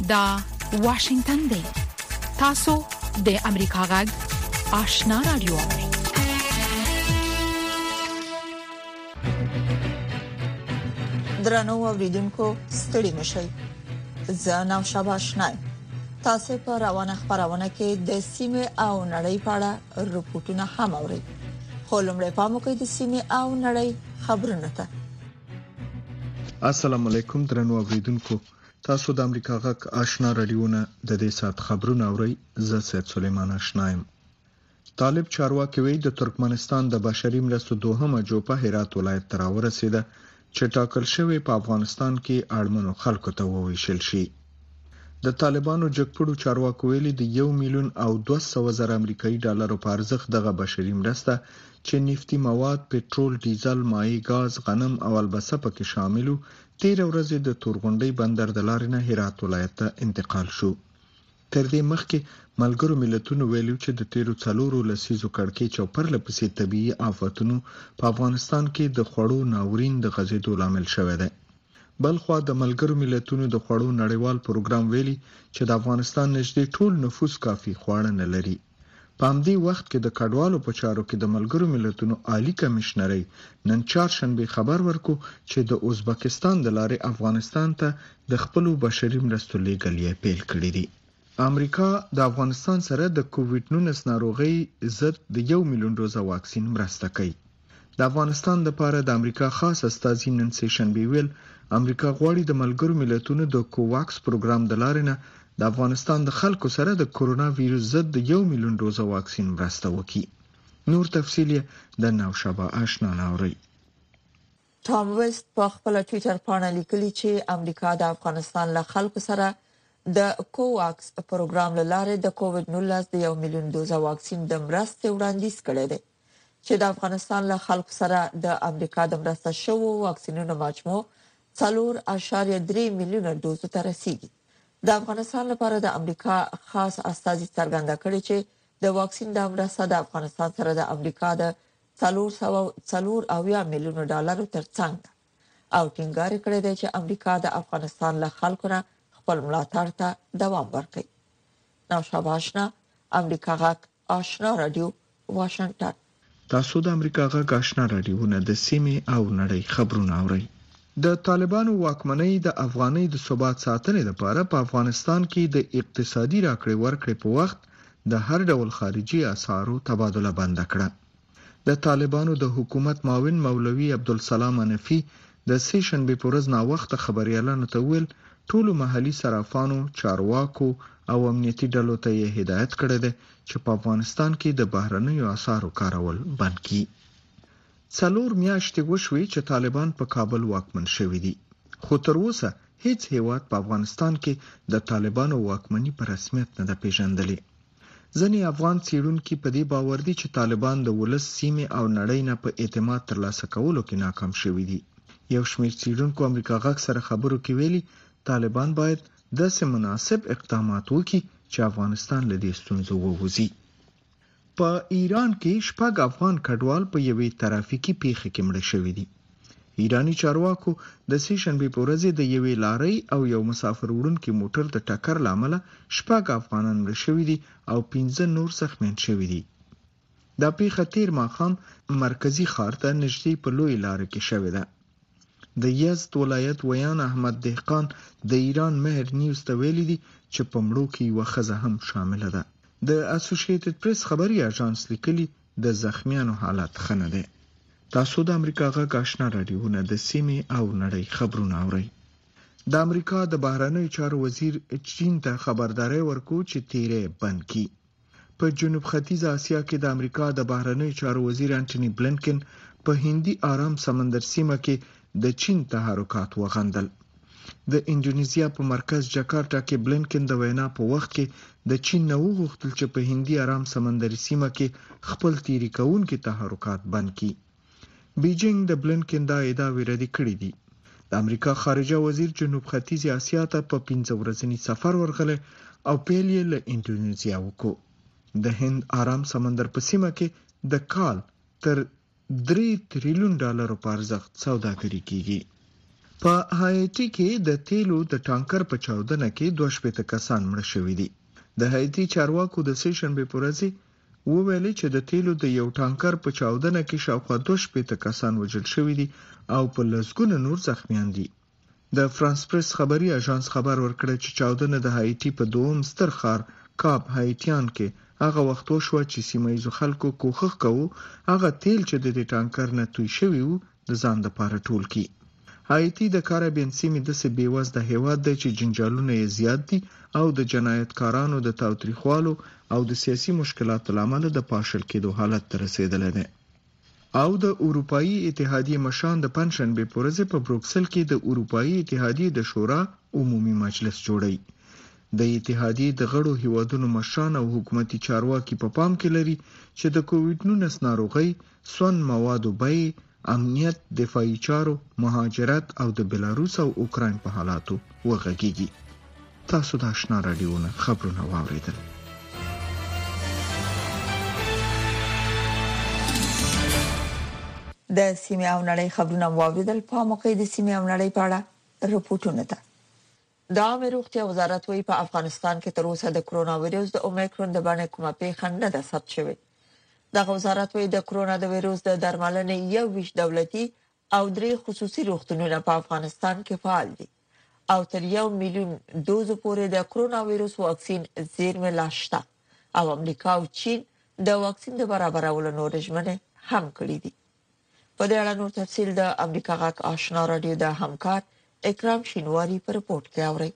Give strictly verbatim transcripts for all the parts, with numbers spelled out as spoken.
دا واشنگتن دی. تاسو د امریکا غږ آشنا رادیو. درنو اوریدونکو ستړي مشئ. زه نو شابه آشنا. تاسو په روانه خبرونه کې د سیمه او نړۍ په اړه رپورټونه هم اورئ. خو لمړی پام وکړئ د سیمه او نړۍ خبرونه ته. السلام علیکم درنو اوریدونکو. تاسو د امریکا غږ آشنا رادیوونه د دې سات خبرونه اورئ. زه سید سلیمان آشنایم. طالب چارواکي وی د ترکمنستان د بشري مرستو دوهمه جوپه هرات ولایت ته راورسیده چې ټاکل شوی په افغانستان کې اړمنو خلکو ته وویشل شي. د طالبانو جګپړو چارواکو ویلي د یو میلیون او دوه سوه زره امریکایي ډالرو په ارزښت دغه بشري مرسته چې نفتی مواد، پټرول، ډیزل، مایع ګاز، غنم او البسه پکې شاملو تیر ورځې د تورغونډۍ بندر د لارې نه هرات ولایت ته انتقال شو. تر دې مخکې ملګرو ملتونو ویلو چې د تیرو څلورو لسیزو کړکېچ او پرلپسې طبيعي آفتونو په افغانستان کې د خوړو ناورین د غزیدو لامل شوی دی. بلخوا د ملګرو ملتونو د خوړو نړیوال پروګرام ویلي چې د افغانستان نږدې ټول نفوس کافي خواړه نه لري. په همدې وخت کې د کډوالو په چارو کې د ملګرو ملتونو عالی کمشنري نن چهارشنبه خبر ورکو چې د ازبکستان د لارې افغانستان ته د خپل بشري مرستو لیږل یې پیل کړی دی. امریکا د افغانستان سره د کووډ نولس ناروغي ضد د یو میلیون ډوزه واکسین مرسته کوي. د افغانستان لپاره د امریکا خاص استازي نن سیشنبه ویل امریکا غواړي د ملګرو ملتونو د کوواکس پروګرام د لارې نه د افغانستان د خلکو سره د کورونا وایروس ضد د یو میلیون ډوزه واکسین مرسته وکړي. نور تفصیل د نوشابه آشنا ناوري. ټام ویسټ په خپل ټوئیټر باندې لیکلي چې امریکا د افغانستان له خلکو سره د کوواکس پروګرام له لارې د کووډ نولس د یو میلیون ډوزه واکسین د مرستې وړاندیز کړی دی چې د افغانستان له خلکو سره د امریکا د مرسته شوو واکسینونو مجموع څلور اعشاریه درې میلیونه ډوزو ته رسیدي. د افغانستان لپاره د امریکا خاص استازي څرګنده کړی چې د واکسین د مرسته د افغانستان سره د امریکا د څلور سوه څلور اویا میلیونه ډالرو ترڅنګ او ټینګار کړی دی چې امریکا د افغانستان له خلکو نه خپل ملاتړ ته دوام ورکوي. نو شاباشنا امریکا غږ آشنا رادیو واشنگټن. تاسو د امریکا غږ آشنا رادیوونه د سیمې او نړۍ خبرونه اورئ. د طالبانو واکمنۍ د افغانۍ د ثبات ساتنې لپاره په افغانستان کې د اقتصادي راکړې ورکړې په وخت د هر ډول خارجي اسعارو تبادله بند کړه. د طالبانو د حکومت معاون مولوي عبدالسلام حنفي د سیشنبه په ورځ نا وخت خبريالانو ته ویل ټول محلي صرافانو، چارواکو او امنیتي ډلو ته یې هدایت کړی دی چې په افغانستان کې د بهرنیو اسعارو کارول بند کړي. څلور میاشتې وشوي چې طالبان په کابل واکمن شوي دي، خو تر اوسه هیڅ هیواد په افغانستان کې د طالبانو واکمني په رسمیت نه ده پیژندلې. ځینې افغان څېړونکي په دې باور دي چې طالبان د ولس، سیمې او نړۍ نه په اعتماد ترلاسه کولو کې ناکام شوي دي. یو شمېر څېړونکو امریکا غږ سره خبرو کې ویلي طالبان باید داسې مناسب اقدامات وکړي چې افغانستان له دې ستونزو ووځي. په ایران کې شپږ افغان کډوال په یوې ترافیکي پیښه کې مړه شوي دي. ایرانی چارواکو د سیشنبه په ورځ د یوې لارۍ او یو مسافر وړونکي موټر د ټکر لامل شپږ افغانان مړه شوي دي او پنځه نور زخمیان شوي دي. دا پیښه تیر ماښام مرکزی ښار ته نږدې په لوی لارې کې شوې ده. د یزد ولایت ویان احمد دهقان د ایران مهر نیوز ته ویلي دي چې په مړو کې یوه ښځه هم شامله ده. د اسوسییټډ پریس خبري اژانس لیکلي د زخمیانو حالت ښه نه دی. تاسو د امریکا غږ آشنا رادیوونه د سیمې او نړۍ خبرونه اورئ. د امریکا د بهرنیو چارو وزیر چین ته خبرداري ورکو چې تیرې بند کړي. په جنوب ختیځه اسیا کې د امریکا د بهرنیو چارو وزیر انټونی بلنکن په هندي آرام سمندر سیمه کې د چین تحرکات وغندل. د انډونیزیا په مرکز جاکارتا کې بلنکن د وینا په وخت کې د چین نه وغوښتل چې په هندي آرام سمندري سیمه کې خپل تیری کوونکي تحرکات بند کړي. بیجینګ د بلنکن دا ادعاوې ردې کړې دي. د امریکا خارجه وزیر جنوب ختیځې اسیا ته په پنځه ورځنی سفر ورغلی او پیل یې له انډونیزیا وکړو. د هند آرام سمندر په سیمه کې د کال تر درې تریلیون ډالرو په ارزښت سوداګري کیږي. په هایټي کې د تیلو د ټانکر په چاودنه کې دوه شپېته کسان مړه شوي دي. د هایټي چارواکو د سې شنبې په ورځ وویل چې د تیلو د یو ټانکر په چاودنه کې شاوخوا دوه شپېته کسان وژل شوي دي او په لسګونه نور زخمیان دي. د فرانس پریس خبري اژانس خبر ورکړ چې چاودنه د هایټي په دوم ستر ښار کاب هایټیان کې هغه وخت وشوه چې سیمایي خلکو کوښښ کوو هغه تیل چې د دې ټانکر نه توی شوی وو د ځان لپاره ټول کړي. هایټي د کارابین سیمې د بیوزله هیواد دی چې جنجالونه یې زیات دي او د جنایتکارانو د تاوتریخوالو او د سیاسي مشکلاتو لامل د پاشل کېدو حالت ته رسیدلی دی. او د اروپאי اتحادیې مشان د پنځشنبې په ورځ په بروکسل کې د اروپאי اتحادیې د شورا عمومي مجلس جوړی. د اتحادیې د غړو هیوادونو مشان او حکومتي چارواکي په پام کې لري چې د کووډ نولس ناروغي، سون موادو بیې، امنیت، دفاعي چارو، مهاجرت او د بلاروس او اوکراین په حالاتو وغږیږي. تاسو د آشنا رادیوونه خبرونه واوریدل. د سیمې او نړۍ خبرونه واوریدل. په موقع د سیمې او نړۍ په اړه رپورټونه ده. د عامه روغتیا وزارت وایي په افغانستان کې تر اوسه د کرونا وایرس د اومیکرون د بڼې کومه پیښه نه ده ثبت شوې. د وزارت وایي د کرونا د وایرس د درملنې یو ویش دولتي او درې خصوصي روغتونونه په افغانستان کې فعال دي او تر یو میلیون دوز پورې د کرونا وایرس واکسین زیرمه لاشته او امریکا او چین د واکسین د برابرولو نور ژمنې هم کړې دي. په دې اړه نور تفصیل د امریکا غاک آشنا رادیو د همکار اکرام شینواری په رپورت کې اوري.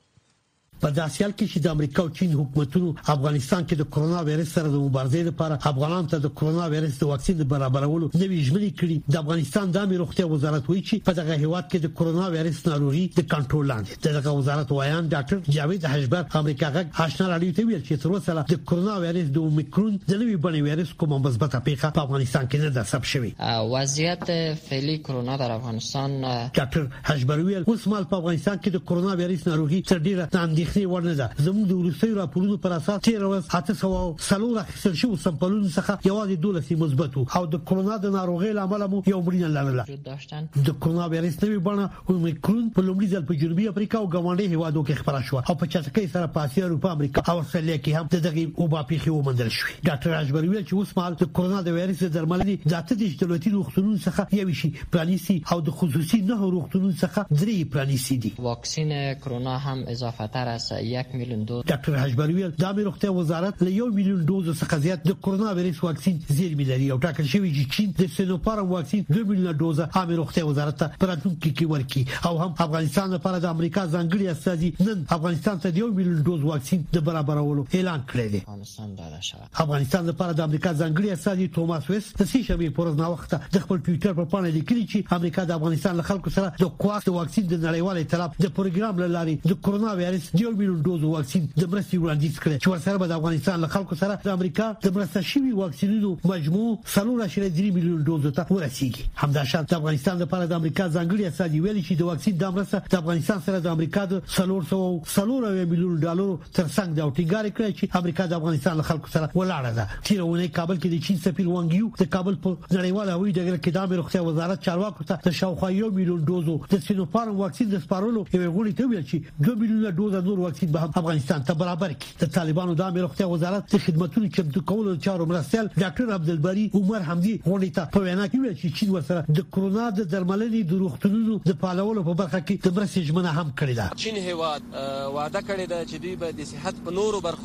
په داسې حال کې چې د امریکا او چین حکومتونو افغانستان کې د کرونا وایرس سره د مبارزې لپاره افغانانو ته د کرونا وایرس د واکسین برابرولو نوي ژمنې کړې، د افغانستان د عامه روغتیا وزارت وایي چې په دغه هیواد کې د کرونا وایرس ناروغي د کنټرول لاندې. دغه وزارت وایان ډاکټر جاوید حشبر امریکا غاک آشنا رادیو ته ویل چې تر اوسه د کرونا وایرس د اومیکرون د نوي بڼې وایرس کومه مثبته پیښه په افغانستان کې نه ده ثبت شوې. وضعیت فعلی کرونا در افغانستان ډاکټر حشبر ویل اوس مال په افغانستان کې د کرونا وایرس ناروغي تر ډیره اندېښنې ورنه ده. زموږ د وروستیو راپورونو پر اساس تیر ورځ اته سوه څلور اخیستل شوي سمپلونو څخه یوازې دولس مثبت او د کرونا د ناروغۍ لامل مو یو مړینه لرله. د کرونا وایرس نوې بڼه اومیکرون په لومړي ځل په جنوبي افریقا او ګاونډي هیوادو کې خپره شوه او په چټکۍ سره په اسیا، اروپا، امریکا او استرالیا کې هم د دغه وبا پیښې وموندل شوې. ډاکټر حشبر ویل چې اوس مهال د کرونا د وایرس درملنې د اته دېرش دولتي روغتونونو څخه یو شي پرانیسي او د خصوصي نه روغتونونو څخه درې پرانیسي دي. واکسین کرونا هم اضافه تر از یک میلیون دوز. ډاکټر حشبر ویل د عامه روغتیا وزارت له یو میلیون دوز څخه زیات د کرونا وایرس واکسین زیرمې لري او ټاکل شوی چې چین د سینوفارم واکسین دوه میلیون دوز عامه روغتیا وزارت ته پراتونکو کې ورکړي او هم افغانستان لپاره د امریکا ځانګړي استازي نن افغانستان ته د یو میلیون دوز واکسین د برابرولو اعلان کړی دی. افغانستان لپاره د امریکا ځانګړي استازي توماس ویس د سې شنبې په ورځ ناوخته د خپل ټوئیټر په پاڼه لیکلي چې امریکا د افغانستان له خلکو سره د کوواکس واکسین د نړیوال ائتلاف د پروګرام لارې د کرونا وایرس د یو میلیون دوز واکسین د مرستې وړاندیز کړی چې ورسره به د افغانستان له خلکو سره د امریکا د مرسته شوي واکسینونو مجموع څلور اعشاریه درې میلیون دوز ته ورسیږي. همداشان د افغانستان لپاره د امریکا ځانګړي استازي ویلي چې د واکسین د مرسته د افغانستان سره د امریکا د څلور سوه څلور میلیون ډالر ترڅنګ د ټینګار کړی چې امریکا د افغانستان له خلکو سره ولاړه ده. تیرونه کابل کې د چین سفیر وانګ یو د کابل په نړیوال هوایي ډګر کې د عامه روغتیا وزارت چارواکو ته د شاوخوا یو میلیون دوزو د سینوفارم واکسین د سپارلو یو غوړي ته ویل چې دوه میلیونه دوز نور واکسین به افغانستان ته برابر کړي. د طالبانو د عامه روغتیا وزارت د خدماتو چمتو کولو چارو مرستيال ډاکټر عبدالباری عمر حمدي غوړي ته په وینا کې ویل چې چین ورسره د کرونا د درملنې د روغتونونو د پالولو په برخه کې د مرستې ژمنه هم کړې ده. چین هیواد وعده کړې ده چې دوی به د صحت په نورو برخو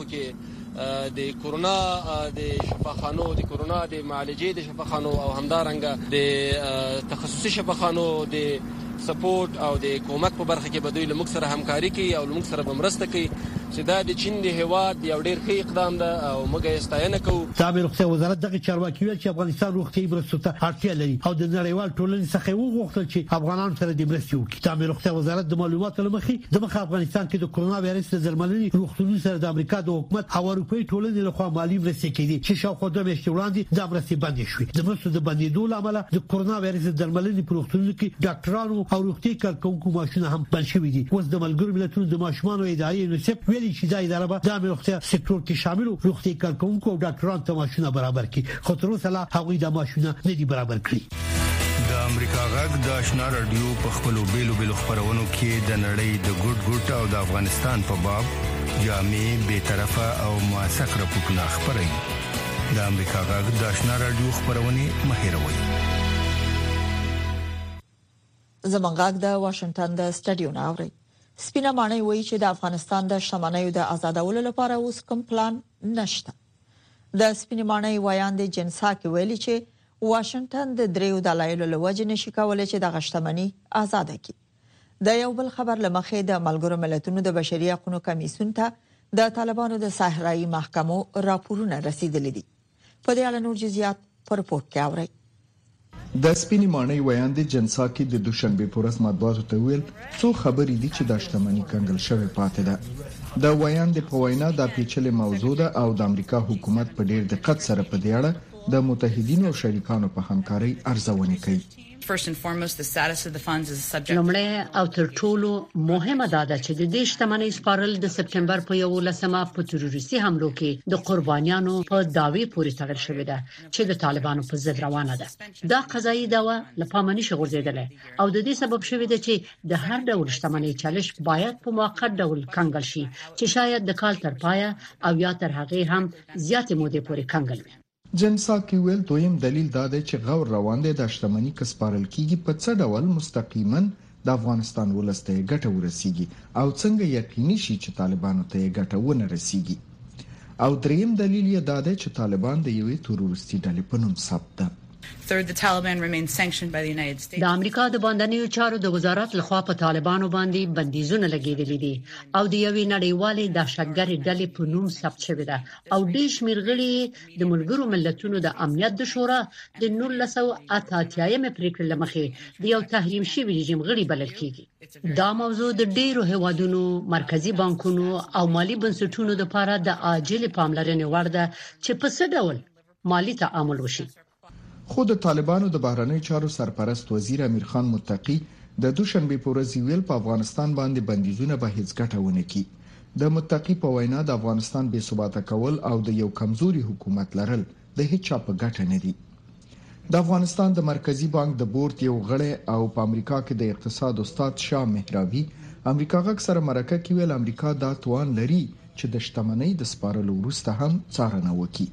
کې د کرونا د شفاخانو د کرونا د معالجې د شفاخانو او همدارنګه د تخصصي شفاخانو د سپورټ او د کومک په برخه کې به دوی له موږ سره همکاري کوي او له موږ سره به مرسته کوي چې دا د چین د هیواد یو ډیر ښه اقدام ده او موږ یې ستاینه کوو. د عامه روغتیا وزارت دغه چارواکي ویل چې افغانستان روغتیايي مرستو ته اړتیا لري او د نړیوال ټولنې څخه وغوښتل چې افغانان سره د مرستې وکړي. د عامه روغتیا وزارت د معلوماتو لمخې د مخ افغانستان کې د کرونا وایرس د درملنې روغتونونو سره د امریکا د حکومت او اروپאי ټولنې لخوا مالی مرستې کېدي چې شاوخوا دوه میاشتې وړاندې د مرستې بندې شوې. د مرستو د بندېدو له امله د کرونا وایرس د درملنې په روغتونونو کې ډاکټرانو او روغتیايي کارکوونکو معاشونه هم بند شوي دي. اوس د ملګرو ملتونو د ماشومانو ادارې یونیسف ویلي چې دا اداره به د روغتیا سکتور کې شامل روغتیايي کارکوونکو او ډاکټرانو ته معاشونه برابر کړي، خو تر اوسه لا هغوی د معاشونه نه دي برابر کړي. د امریکا غږ د آشنا رادیو په خپلو بیلو بیلو خبرونو کې د نړۍ د ګډ ګډ او د افغانستان په باب جامع به طرفه او موثق راپورټونه خبري د امریکا غږ د آشنا رادیو خبرونه مهیروي زمونږ غږ د واشنگټن د سټډیو ناوړي سپینه معنی وایي چې د افغانستان د شمنیو د آزادولو لپاره اوس کوم پلان نشته د سپینه معنی وایاندې جنساکي ویلي چې واشنگټن د دریو دلایلو لوجه نشي کولای چې د غشتمنۍ آزاد کړي د یو بل خبر لمخې د ملګرو ملتونو د بشري حقوقو کمیسیون ته د طالبانو د صحرایي محکمو راپورونه رسیدلي دي په دې اړه نور جزئیات په رپورت کې اورئ د سپینې معنی ویاندې جنساکي د دوشنبه پورس مطبوعاتو ته ویل څو خبرې دي چې د شتمنۍ کنګل شوی پاتې ده د ویاندې په وینا د پیچلې موضوع ده او د امریکا حکومت په ډیر دقت سره په دې اړه د متحدینو او شریکانو په همکارۍ ارزونه کوي First and foremost, the status of the funds is subject. لومړی او تر ټولو مهمه دا ده چې د دې شتمنۍ سپارل د سپټمبر په یولسمه په تروریستي حملو کې د قربانیانو په داوی پورې تړل شوې ده چې د طالبانو په ضد روانه ده. دا قضایي داوا لپاره نشي غورځیدل او د دې سبب شوې ده چې د هر ډول شتمنۍ چالش باید په موقت ډول کنګل شي چې شاید د کال تر پایه او یا تر هغه هم زیاتې مودې پورې کنګل وي. جنساکي ویل دویم دلیل دا دی چې غور روان دي د شتمنۍ کسپارل کیږي په څه ډول مستقیما د افغانستان ولسته ګټه ورسیږي او څنګه یقیني شي چې طالبانو ته ګټه ونه رسیږي او دریم دلیل یې دا دی چې طالبان د یوې تروریستي ډلې په نوم ثبت ده. Third, the Taliban remains sanctioned by the United States. د امریکا د باندنیو چارو د وزارت لخوا په طالبانو باندې بندیزونه لګیدلي دي او د یوې نړیوالې دهشتګردي ډلې په نوم ثبت شوی ده او ډېر شمېر غړي د ملګرو ملتونو د امنیت د شورا د نولس سوه اته اتیا پریکړې لمخې د یو تحریم شوی رژیم غړي بلل کیږي. دا موضوع د ډېرو هیوادونو مرکزی بانکونو او مالی بنسټونو لپاره د عاجل پاملرنې وړ ده چې په څه ډول مالی تعامل وشي. خو د طالبانو د بهرنی چارو سرپرست وزیر امیر خان متقی د دوشنبه په ورځ ویل په افغانستان باندې بندیزونه به هیڅ ګټه ونه کړي. د متقی په وینا د افغانستان بې ثباته کول او د یو کمزوري حکومت لرل د هیڅ چا په ګټه نه دي. د افغانستان د مرکزی بانک د بورډ یو غړی او په امریکا کې د اقتصاد استاد شاه مهراوی امریکا غږ سره مرکه کې ویل امریکا دا توان لري چې د شتمنۍ د سپارلو وروسته هم څارنه وکړي.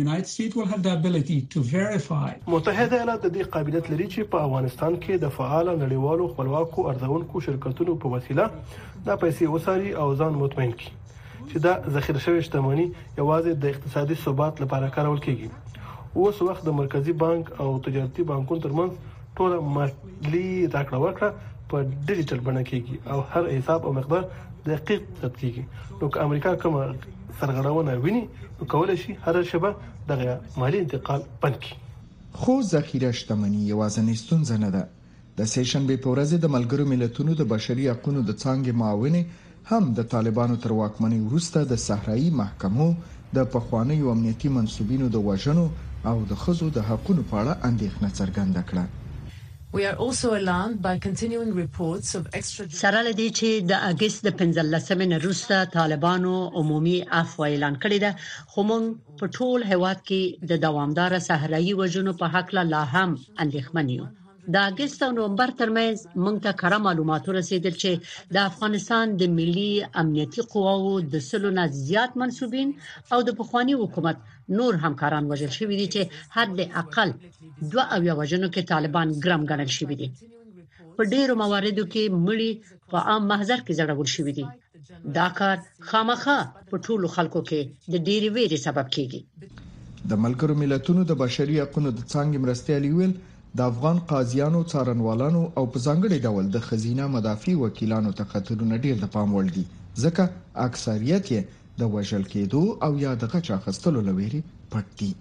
متحده ایالات د دې قابلیت لري چې په افغانستان کې د فعال نړیوالو خپلواکو ارزونکو شرکتونو په وسیله دا پیسې وساري او ځان مطمئن کړي چې دا ذخیره شوی شتمنۍ یوازې د اقتصادي ثبات لپاره کارول کیږي. اوس وخت د مرکزی بانک او تجارتي بانکونو ترمنځ ټول مالی راکړه ورکړه په ډیجیټل بڼه کیږي او هر حساب او مقدار دقیق ثبت کیږي. نو که امریکا کوم سرغړونه ویني نو کولای شي هر شبه دغه مالی انتقال بند کړي. خو ذخیره شتمنۍ یوازې ستونزه نه ده. د سیشنبه په ورځ د ملګرو ملتونو د بشري حقوقو د څنګه معاونې هم د طالبانو تر واکمنۍ وروسته د صحرایي محکمو د پخوانیو امنیتي منسوبینو د وژنو او د خزو د حقوقو په اړه اندېښنه څرګنده کړه. We are also alarmed by continuing reports of extra سره لدی چې د اگست د پنځلسمې وروسته طالبانو عمومي عفو اعلان کړی ده خو موږ په ټول هیواد کې د دوامدار صحرایي وژنو په حق لا هم اندېښمن یو. د اگست او نومبر ترمنځ موږ ته کره معلومات رسیدل چې د افغانستان د ملي امنیتي قواو د سلو نه زیات منسوبین او د پخوانی حکومت نور همکاران وژل شوي دي چې حد اقل دوه اویا وژنو کې طالبان ګرام ګڼل شوي دي. په ډیرو مواردو کې مړي په عام محضر کې ځړول شوي دي. دا کار خامخا په ټولو خلکو کې د ډیری ویرې سبب کیږي. د ملګرو ملتونو د بشري حقوقو د څنګه مرستيالي ویل د افغان قاضیانو څارنوالانو او په ځانګړي ډول د خزینه مدافع وکیلانو ته خطرونه ډیر د پام وړ دي ځکه اکثریت یې د وژل کېدو او یا د غچ اخیستلو لويري پټ دي.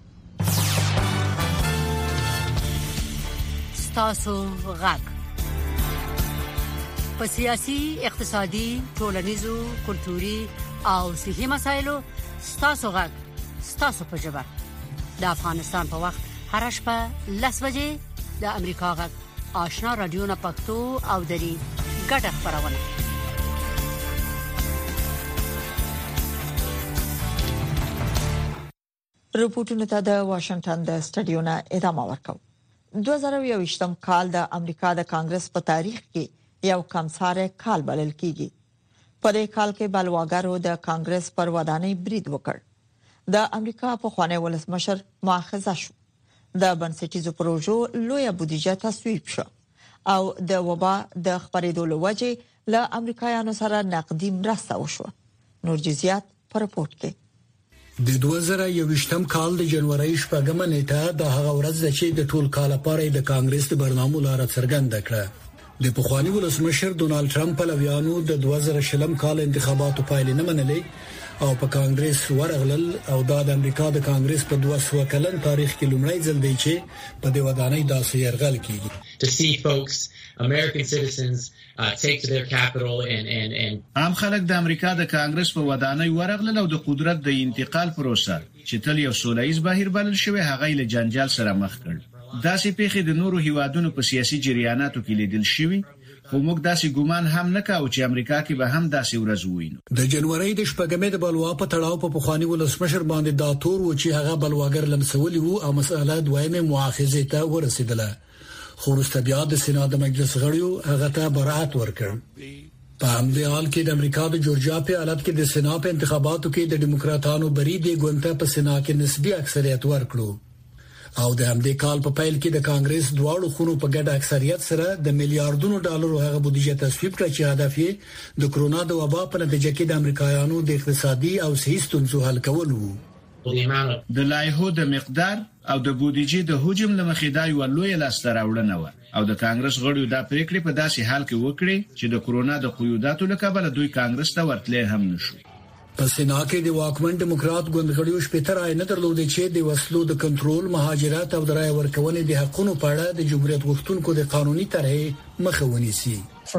ستاسو غږ په سیاسي، اقتصادي، ټولنیزو، کلتوري او صحي مسایلو ستاسو غږ ستاسو په ژبه د افغانستان په وخت هر شپه لس بجې د امریکا غږ آشنا رادیو نه پښتو او دري ګډه خبرونه. رپورټونه ته د واشنگټن د سټډیو نه ادامه ورکوم. دوه زره یوویشتم کال د امریکا د کانګرس په تاریخ کې یو کمساره کال بلل کیږي. په دې کال کې بلواګرو د کانګرس پر ودانۍ برید وکړ. د امریکا په خوانی ولسمشر مؤاخذه شو. د بنسټیزو پروژو لویه بودیجه تصویب شو او د وبا د خبرېدو لوجه له امریکایانو سره نقدي مرسته وشو. نور جزئیات په رپورت کې. د دوه زره یوویشتم کال د جنوري شپږمه نیټه د هغه ورځ د چې د ټول کال لپاره د کانګرس د برنامو لاره څرګنده کړه. د پخوانی ولسمشر ډونالد ټرمپ په لویانو د دوه زره شلم کال انتخاباتو پایلې نه منلې او په کانګرس ورغلل او د امریکا د کانګرس په دوه سوه کلن تاریخ کې لومړی ځل دی چې په دې ودانۍ داسې يرغل کیږي. To see folks, American citizens uh, take to their capital and and and عام خلک د امریکا د کانګرس په ودانۍ ورغلل او د قدرت د انتقال پروسه چې تل یو سولهییز بهیر بلل شوی هغه له جنجال سره مخ کړ. داسې پیښې د نورو هیوادونو په سیاسي جریاناتو کې لیدل شوی خو موږ داسې ګومان هم نه کاوه چې امریکا کې به هم داسې ورځ ووینو. د جنوري د شپږمې د بلوا په تړاو په پخوانی ولسمشر باندې دا تور و چې هغه بلواګر لمسولي وو او مسأله دویمه مؤاخذه ته ورسېدله. خو وروسته بیا د سېنات د مجلس غړیو هغه ته برائت ورکړ. په همدې حال کې د امریکا د جورجیا په ایالت کې د سېنات انتخاباتو کې د ډیموکراتانو بری دی ګونته په سېنات کې نسبی اکثریت ورکړو او د همدې کال په پیل کې د کانګرس دواړو خونو په ګډه اکثریت سره د میلیارډونو ډالرو هغه بودیجه تصویب کړ چې هدف یې د کرونا د وبا په نتیجه کې د امریکایانو د اقتصادي او سیاسي ستونزو حل کول وو. د لایحو د مقدار او د بودیجې د حجم لمخې دا یو لوی لاسته راوړنه و او د کانګرس غړیو دا پریکړې په داسې حال کې وکړې چې د کرونا د قیوداتو له کبله دوی کانګرس ته ورتلې هم نشو. په سېنات کې د واکمن ډیموکرات ګوند غړیو شپږ رائے نه درلودې چې د وسلو د کنټرول، مهاجرت او د رائے ورکونې د حقونو په اړه د جمهوریت غوښتونکو د قانوني طرحې مخه ونیسي.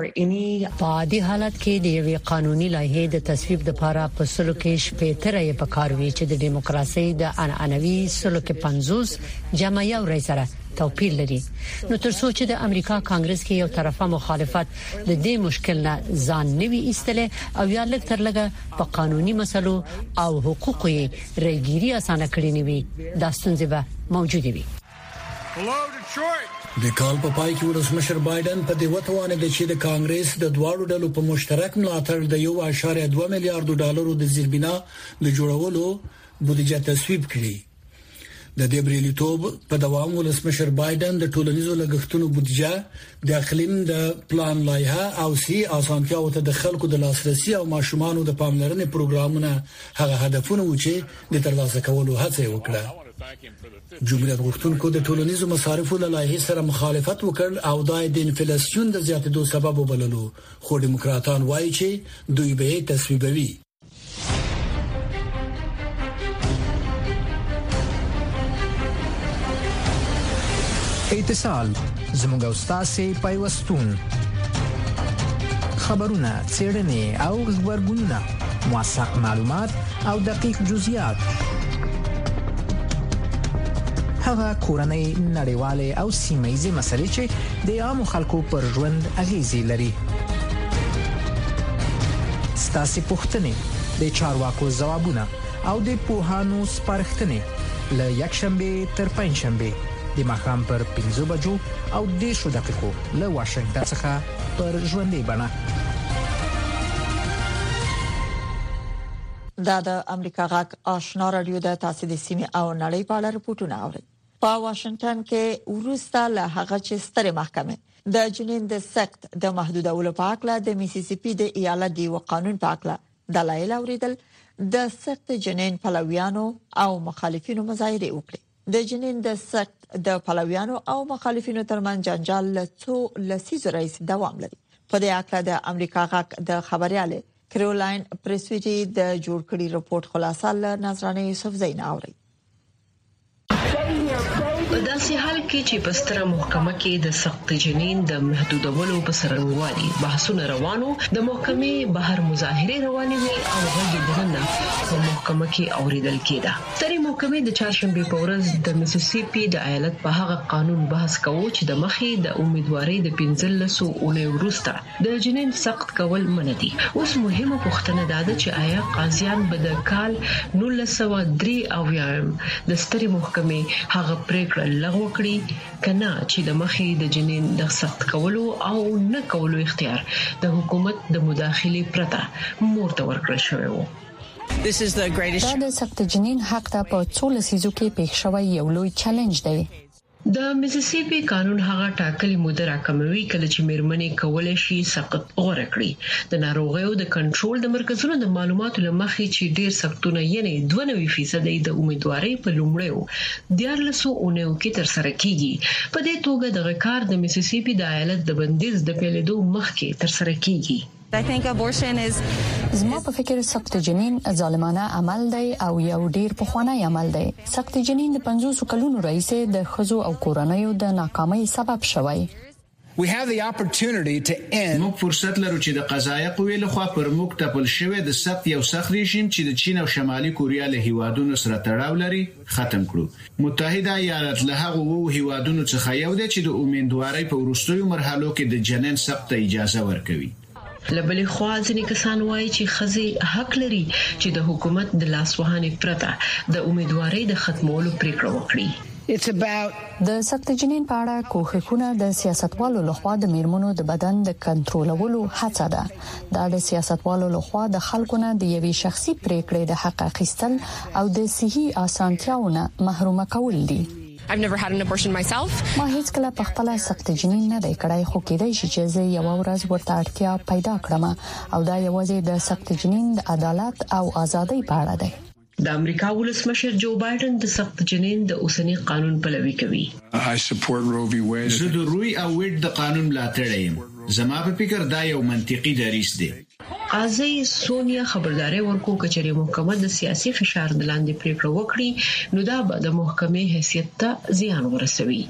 په دې حالت کې د یوې قانوني لایحې د تصویب لپاره په سلو کې شپږ رائے په کار وی چې د دیموکراسي د عنعنوي سلو کې پنځوس جمع یو رائے سره توپیر لري. نو تر څو چې د امریکا کانګرس کې یو طرفه مخالفت د دې مشکل نه ځان نوي ایستله او یا لږ تر لږه په قانوني مسلو او حقوقي رېګيري اسانه کړی نیوي د ستونزې به موجود وي. د کال په پای کې ولسمشر بایدن په دې وتوانه د چې د کانګرس د دواړو ډلو په مشترک ملاتړ د یو اشاریه دوه میلیارډ ډالرو د زیربنا د جوړولو بودیجه تصویب کړي. د دې بریلیتوب په دوام ولسمشر بایدن د ټولنیزو لګښتونو بودیجه د اقلیم د پلان لایحه او سی اسانتیاو ته د خلکو د لاسرسي او ماشومانو د پاملرنې پروګرامونه هغه هدفونه و چې د ترلاسه کولو هڅه وکړه. جمهوریت غوښتونکو د ټولنیزو مصارفو له لایحې سره مخالفت وکړ او دا د انفلیسیون د زیاتېدو سبب وبللو خو ډیموکراتان وایي چې دوی به تصویبوي. اتصال زموږ استاد پیوستون خبرونه څېړنې او خبرګونونه موثق معلومات او دقیق جزئیات هغه کورنۍ نړیواله او سیمه‌یزه مسلې چې د عامو خلکو پر ژوند اغیزې لري. ستاسو پوښتنې د چارواکو ځوابونه او د پوهانو سپارښتنې له یکشنبه تر پنځشنبه د ماښام پر پنځه بجو او دیرشو دقیقو له واشنگټن څخه پر ژوندۍ بڼه. دا د امریکا غاک آشنا رادیو د تاسو د سیمه او نړۍ په اړه رپورټونه اوري. په واشنگټن کې ورسته له هغه چې ستره محکمه د جنین د سخت د محدودولو په اړه د میسیسیپي د ایالت دی قانون په اړه دلایل اوریدل د سخت جنین پلویانو او مخالفینو مظاهره وکړي. د جنین د سخت د پلویانو او مخالفینو ترمن جنجال له څو لسیزو رئیس دوام لري. په دې اړه د امریکا غاک د خبرياله کیرولاین پریسویټي د جوړ کړي رپورت خلاصه ل نظرانه یوسف زین اوري. په داسې حال کې چې په ستره محکمه کې د سخت جنین د محدودولو په سرنګوالي بحثونه روانو د محکمې بهر مظاهره روانې وي او غږ دغه په محکمه کې اوریدل کېده. ستره محکمې د چهارشنبه په ورځ د میسیسیپي د ایالت په هغه قانون بحث کوي چې د مخې د امیدوارۍ د پنځلسو اونۍ وروسته د جنین سخت کول منع دي. اوس مهمه پوښتنه ده چې آیا قاضیان به د کال نولس سوه درې اویا د ستره محکمې هغه پریکړه لغوه کړي کنا چې د مخې د جنین د سخت کولو او نه کولو اختیار د حکومت د مداخله پرته مور ته ورکړل شوی وو. This is the greatest. دا د سخت جنین حق ته په څو لسیزو کې پېښ شوی یو لوی چیلنج دی. د میسیسیپي قانون هغه ټاکلي موده راکموي کله چې میرمنې کولای شي سخت غوړه کړي. د ناروغیو د کنټرول د مرکزونو د معلوماتو لمخې چې ډیر سختونه یې دوه نوي فیصد د امیدوارۍ په لومړیو دیارلسو اونیو کې تر سره کیږي. په دې توګه د کار د میسیسیپي د ایالت د بندیز د پیلېدو مخکې تر سره کیږي. I think abortion is زما په فکر سخت جنین ظالمانه عمل دی او یو ډیر پخوانی عمل دی. سخت جنین د پنځوس کلونو راهیسې د خزو او کورنیو د ناکامۍ سبب شوی. We have the opportunity to end موږ فرصت لرو چې د قضایه قوې لخوا پر موږ ټاپل شوی د سخت یو سخت رژیم چې د چین او شمالي کوریا له هیوادونو سره تړاو لري ختم کړو. متحده ایالات له هغه وو هیوادونو څخه یو دی چې د امیدوارۍ په وروستیو مرحلو کې د جنین سخت اجازه ورکوي. لبلې خوا ځینې کسان وایي چې خزي حق لري چې د حکومت د لاسوهانې پرته د امیدوارۍ د ختمولو پریکړه وکړي. It's about د سخت جنین په اړه کوښښونه د سیاستوالو لخوا د میرمنو د بدن د کنټرولولو هڅه ده. دا د سیاستوالو لخوا د خلکو نه د یوې شخصي پریکړې د حق اخیستل او د صحي اسانتیاونه محروم کول دي. I've never had an abortion myself. ما هیڅ کله په خپل سخت جنین نه دی کړای خو کېدای شي چې زه یو ورځ ورته اړتیا پیدا کړم او دا یوازې د سخت جنین د عدالت او ازادۍ په اړه دی. د امریکا ولسمشر جو بایدن د سخت جنین د اوسنی قانون پلوي کوي. I support Roe v. Wade. زه د روی او ویډ د قانون ملاتړ یم. زما په فکر دا یو منطقي دریځ دی. ازي سونیا خبرداري ورکو کچري محکمه د سیاسي فشار د لاندې پریکړه وکړي نو دا به د محکمې حیثیت ته زیان ورسوي.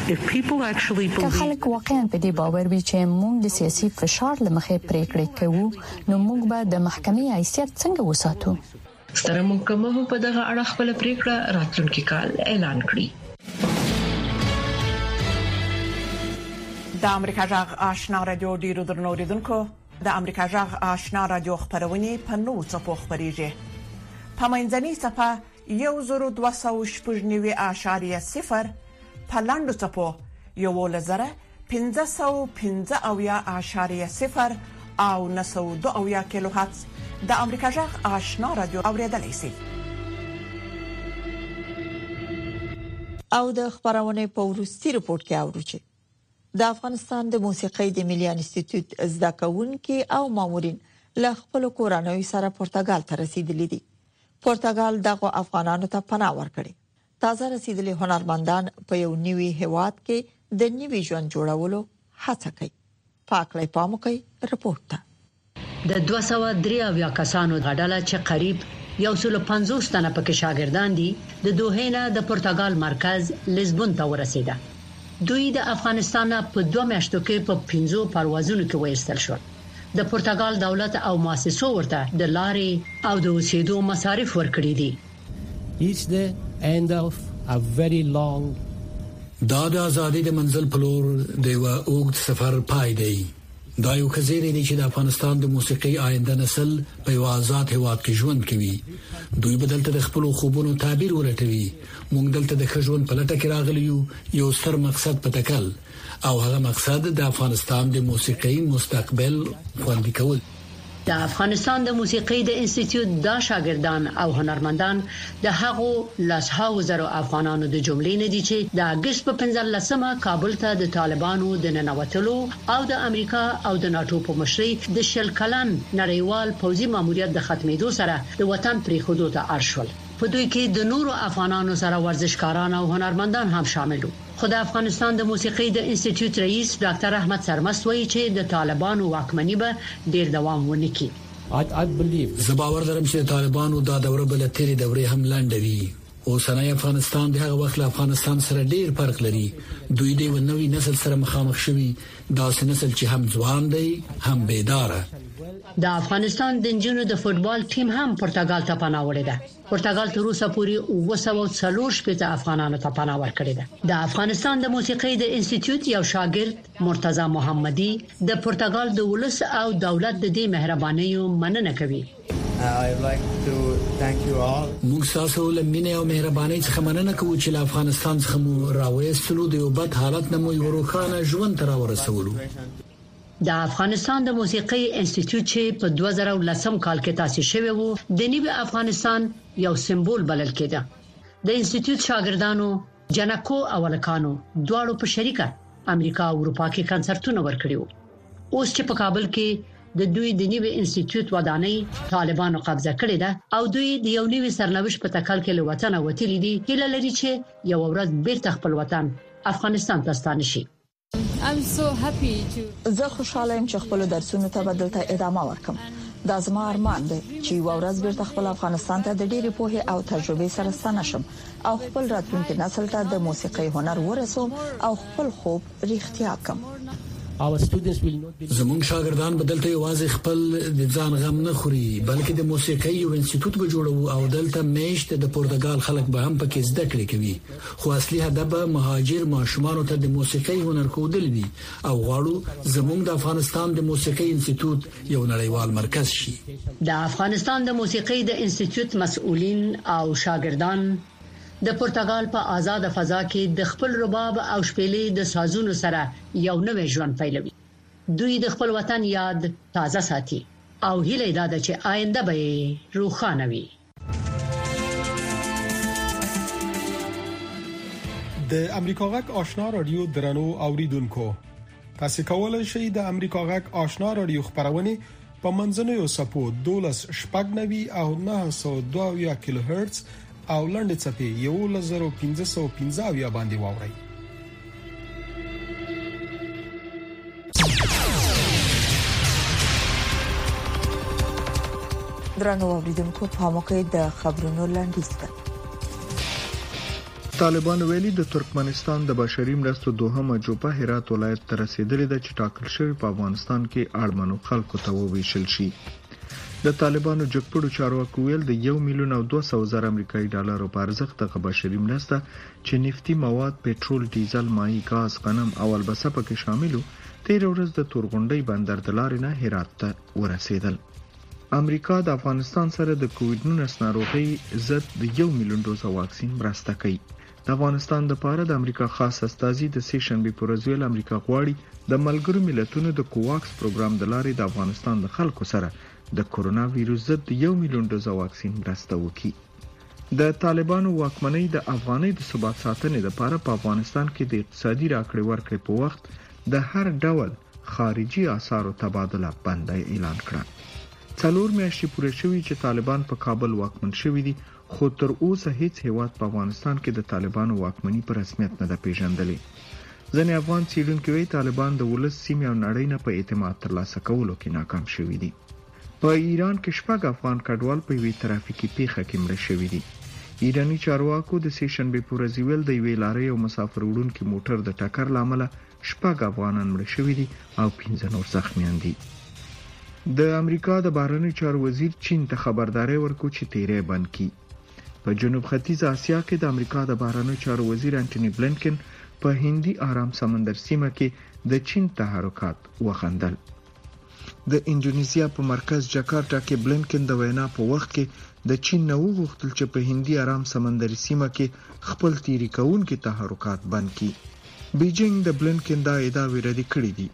که خلک واقعا په دې باور وي چې موږ د سیاسي فشار لمخې پریکړې کوو نو موږ به د محکمې حیثیت څنګه وساتو؟ ستره محکمه هم په دغه اړه خپل پریکړه راتلونکي کال اعلان کړي. د امریکا جغ آشنا رادیو ډیرو درنو اوریدونکو د امریکا جغ آشنا رادیو خبرونه په نو څپو خبريږي. په منځني صفه یو زرو دوه سوه شپږ نوي اعشاریه صفر په لاندو څپو یو لزره پنځه سوه پنځه اویا اعشاریه صفر او نه سوه دوه اویا کیلو هرتز د امریکا جغ آشنا رادیو اوریدلای شئ. او د خبرونه په ورستي رپورت کې اورو چې د افغانستان د موسیقۍ د ملي انسټیټیوټ زده کوونکي او مامورین له خپل کورنۍ سره پرتګال ته رسیدلي دي. پرتګال دغه افغانانو ته پناه ورکړي. تازه رسیدلي هنرمندان په یو نوي هیواد کې د نوي ژوند جوړولو هڅه کوي. پاکلای پامو کوي رپورت ته. د دوه سوه درې اویا کسانو غډاله چې قریب یو سل پنځوس تنه پکې شاګردان دي د دوه نه د پرتګال مرکز لیزبون ته ورسیده. دوی د افغانستان په دوه میاشتو کې په پنځو پروازونو کې وایستل شو. د پرتګال دولت او مؤسسو ورته د لارې او د اوسېدو مصارف ورکړي دي. It's the end of a very long دا د ازادۍ د منزل په لور د یو اوږد سفر پای دی. دا یو خزيري دی چې د افغانستان د موسیقي آینده نسل په یو آزاد هیواد کې ژوند کوي. دوی بدلته د خپل خوبونو تعبیر ولټوي. موږ دلته د خژون په لټه کې راغلی یو یو ستر مقصد په تکل او هغه مقصد د افغانستان د موسیقي مستقبل خوندي کول. د افغانستان د موسیقۍ د انسټیټیوټ د شاګردان او هنرمندان د هغو لاسهاو زرو افغانانو د جملې نه دي چې د اگست په پنځلسمه کابل ته د طالبانو د ننوتلو او د امریکا او د ناتو په مشرۍ د شل کلن نړیوال پوځي ماموریت د ختمېدو سره د وطن پریښودو ته اړ شول. په دوی کې د نورو افغانانو سره ورزشکاران او هنرمندان هم شامل وو. خو د افغانستان د موسیقۍ د انسټیټیوټ رئیس ډاکټر احمد سرمست وایي چې د طالبانو واکمنۍ به ډیر دوام ونه کړي. I believe زه باور لرم چې طالبانو دا دوره بل تیرې دورې هم لنډوي. اوسنۍ افغانستان د هغه وخت له افغانستان سره ډیر فرق لري. دوی د نوې نسل سره مخامخ شوي دا نسل چې هم ځوان دی هم بیداره. د افغانستان د انجونو د فوتبال ټیم هم پرتګال ته پناه وړي ده. پرتګال تر اوسه پورې اوه سوه څلور شپږ افغانانو ته پناه ورکړي ده. د افغانستان د موسیقۍ د انسټیټیوټ یو شاګرد مرتضی محمدي د پرتګال د ولس او دولت د دې مهربانۍ مننه کوي. I would like to thank you all. موږ تاسو له مینې او مهربانۍ څخه مننه کوو چې له افغانستان څخه مو راوېستلو د یو بد حالت نه مو یو روښانه ژوند تر ورسولو. د افغانستان د موسیقي انسټیټیوټ چې په دوه زره ولسم کال کې تاسیس شوی و د نیو افغانستان یو سمبول بلل کېده. د انسټیټیوټ شاګردانو جنکو او ولکانو دواړو په شریکه امریکا او اروپا کې کنسرتونه ورکړیو. اوس چې په کابل کې د دوی د نیو انسټیټیوټ ودانۍ طالبانو قبضه کړې ده او دوی د یو نیو سرنوشت په تکل کې له وطن وتلي دي هله لري چې یو ورځ بیرته خپل وطن افغانستان ته ستانه شي. I'm so happy to زه خوشاله یم چې خپل درسونو ته بدل ته ادامه ورکم. دا زما ارمان دی چې یو ورځ بیرته خپل افغانستان ته د ډېری پوهه او تجربې سره ستانه شم او خپل راتلونکي نسل ته د موسیقي هنر ورسوم او خپل خوب رښتیا کړم. Our students will not be زموږ شاګردان بدلته یوازې خپل د ځان غم نه خوري بلکې د موسیقۍ یو انسټیټیوټ به جوړو او دلته میشت د پرتګال خلک به هم پکې زده کړې کوي خو اصلي هدف به مهاجر ماشومان ته د موسیقۍ هنر ښودل وي او غواړو زموږ د افغانستان د موسیقۍ انسټیټیوټ یو نړیوال مرکز شي. د افغانستان د موسیقۍ د انسټیټیوټ مسؤلین او شاګردان د پرتګال په آزاد فضا کې د خپل رباب او شپېلې د سازونو سره یو نوې ژوند پیلوي. دوی د خپل وطن یاد تازه ساتي او هیله ده چې آینده به روښانه وي. د امریکا غږ آشنا رادیو درنو اوریدونکو تاسو کولای شئ د امریکا غږ آشنا رادیو خبرونه په منځنوي سپو دولس شپږ نوي او نه سوه دوه کیلو هرتز او لنډ چپی یو لزر پنځه سوه پنځه یا باندې واوري. درنو اوریدونکو په موقع د خبرونو لاندې طالبان ویلي د ترکمنستان د بشري مرستو دوهمه جوپه هرات ولایت ته رسیدلې ده چې ټاکل شوی په افغانستان کې اړمنو خلکو ته وویشل شي. د طالبانو جګپړو چارواکو ویل د یو میلیون او دوه سوه زره امریکایي ډالرو په ارزښت د بشري مرسته چې نفتی مواد، پېټرول، ډیزل، مایع ګاز، غنم او البسه پکې شاملو تیر ورځ د تورغونډۍ بندر د لارې نه هرات ته ورسېدل. امریکا د افغانستان سره د کووډ نولس ناروغي ضد د یو میلیون ډوزه واکسین مرسته کوي. د افغانستان د پاره د امریکا خاص استازي د سې شنبې پر ورځ ویل امریکا غواړي د ملګرو ملتونو د کوواکس پروګرام د لارې د افغانستان د خلکو سره د کورونا وایروس ضد یو میلیون ډوزه واکسین مرسته وکړي. د طالبانو واکمنۍ د افغانۍ د ثبات ساتنې لپاره په افغانستان کې د اقتصادي راکړې ورکړې په وخت د هر ډول خارجي اسعارو تبادله بند اعلان کړه. څلور میاشتې پوره شوې چې طالبان په کابل واکمن شوي دي خو تر اوسه هیڅ هیواد په افغانستان کې د طالبانو واکمنۍ په رسمیت نه ده پیژندلې. ځینې افغان څېړونکي وايي طالبان د ولس سیمې او نړۍ نه په اعتماد ترلاسه کولو کې ناکام شوي دي. په ایران کې شپږ افغان کډوال په یوې ترافیکي پیښه کې مړه شوي دي. ایرانی چارواکو د سې شنبې په ورځ ویل د یوې لارې او مسافر وړونکي موټر د ټکر لامل شپږ افغانان مړه شوي دي او پنځه نور زخمیان دي. د امریکا د بهرنیو چارو وزیر چین ته خبرداري ورکړه چې تیرې بند کړي. په جنوب ختیځ اسیا کې د امریکا د بهرنیو چارو وزیر انټونی بلنکن په هندي آرام سمندر سیمه کې د چین تحرکات وخندل. د انډونیزیا په مرکز جاکارتا کې بلنکن د وینا په وخت کې د چین نو غوښتل چې په هندي آرام سمندري سیمه کې خپل تیری کوونکي تحرکات بند کړي. بیجینګ د بلنکن دا ادعا ردی کړې دي.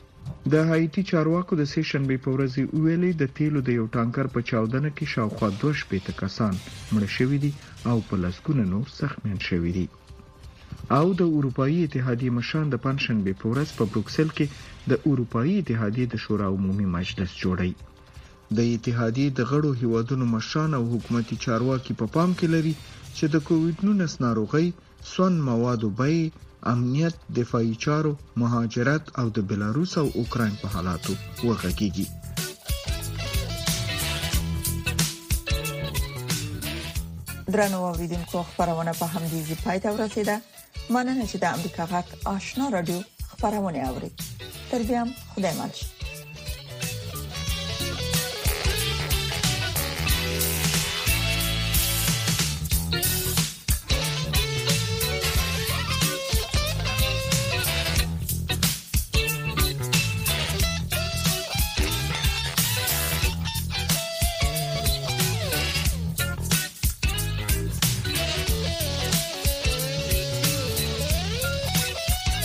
د هایټي چارواکو د سې شنبې په ورځ ویلي د تیلو د یو ټانکر په چاودنه کې شاوخوا دوه شپېته کسان مړه شوي دي او په لسګونه نور زخمیان شوي دي. او د اروپאי اتحادیې مشران د پنځشنبې په ورځ په بروکسل کې د اروپאי اتحادیې د شورا عمومي مجلس جوړي. د اتحادیې د غړو هیوادونو مشران او حکومتي چارواکي په پام کې لري چې د کووډ نولس ناروغي، سون موادو بیې، امنیت، دفاعي چارو، مهاجرت او د بلاروس او اوکراین په حالاتو وغږیږي. درنو اوریدونکو خبرونه په همدې ځای پای ته ورسیده. مننه چې د امریکا غږ آشنا رادیو خبرونه اوري. تر بیا خدای مل.